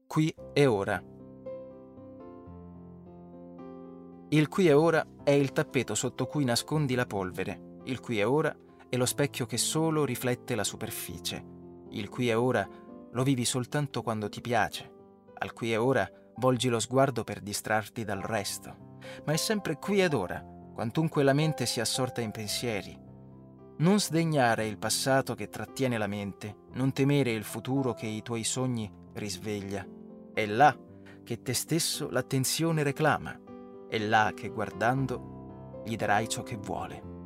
Qui e ora. Il qui e ora è il tappeto sotto cui nascondi la polvere. Il qui e ora è lo specchio che solo riflette la superficie. Il qui e ora lo vivi soltanto quando ti piace. Al qui e ora volgi lo sguardo per distrarti dal resto. Ma è sempre qui ed ora, quantunque la mente sia assorta in pensieri. Non sdegnare il passato che trattiene la mente, non temere il futuro che i tuoi sogni risveglia. È là che te stesso l'attenzione reclama. È là che guardando gli darai ciò che vuole.